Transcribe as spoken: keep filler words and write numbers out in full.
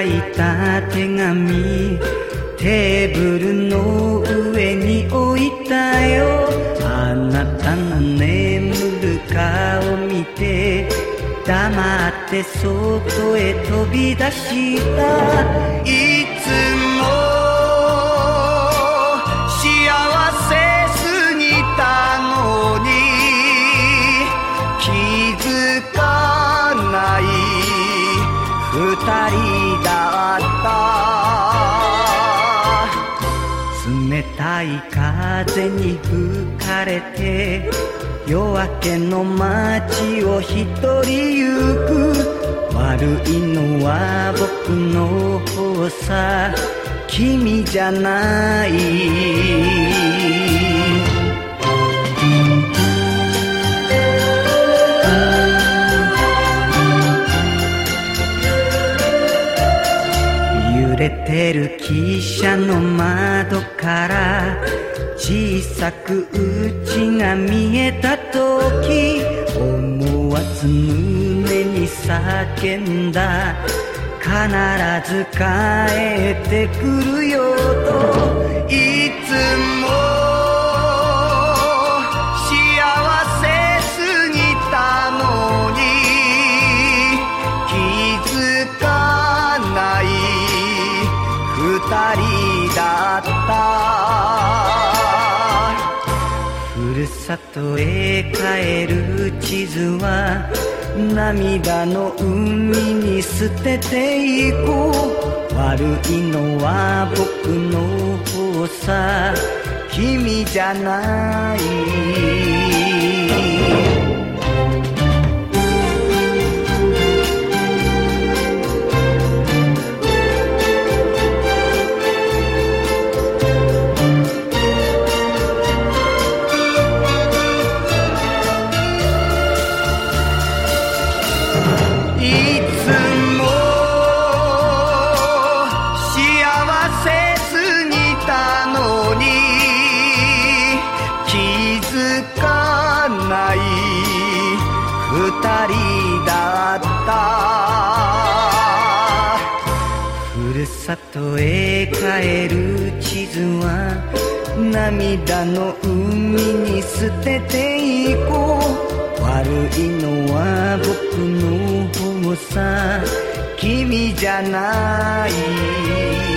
書いた手紙テーブルの上に置いたよ。あなたの眠る顔見て黙って外へ飛び出した。いつも幸せすぎたのに気づかない二人だった。冷たい風に吹かれて夜明けの街を一人行く。悪いのは僕の方さ、君じゃない。揺れてる汽車の窓から小さくうちが見えたとき、思わず胸に叫んだ。必ず帰ってくるよと。いつも幸せすぎたのに気づかない二人だった。ふるさとへ帰る地図は涙の海に捨てていこう。悪いのは僕の方さ、君じゃない。二人だった。ふるさとへ帰る地図は涙の海に捨てていこう。悪いのは僕の方さ、君じゃない。